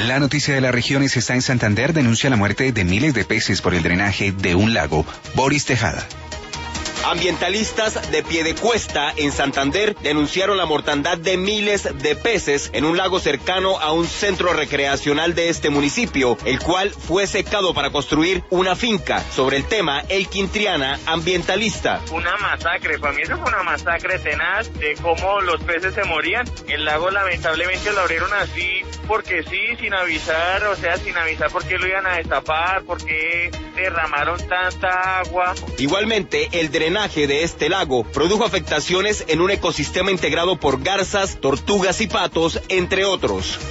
La noticia de las regiones está en Santander. Denuncia la muerte de miles de peces por el drenaje de un lago. Boris Tejada. Ambientalistas de Piedecuesta, en Santander, denunciaron la mortandad de miles de peces en un lago cercano a un centro recreacional de este municipio, el cual fue secado para construir una finca. Sobre el tema, Elkin Triana, ambientalista. Una masacre, para mí eso fue una masacre tenaz de cómo los peces se morían. El lago lamentablemente lo abrieron así porque sí, sin avisar por qué lo iban a destapar, por qué derramaron tanta agua. Igualmente, el drenaje de este lago produjo afectaciones en un ecosistema integrado por garzas, tortugas y patos, entre otros.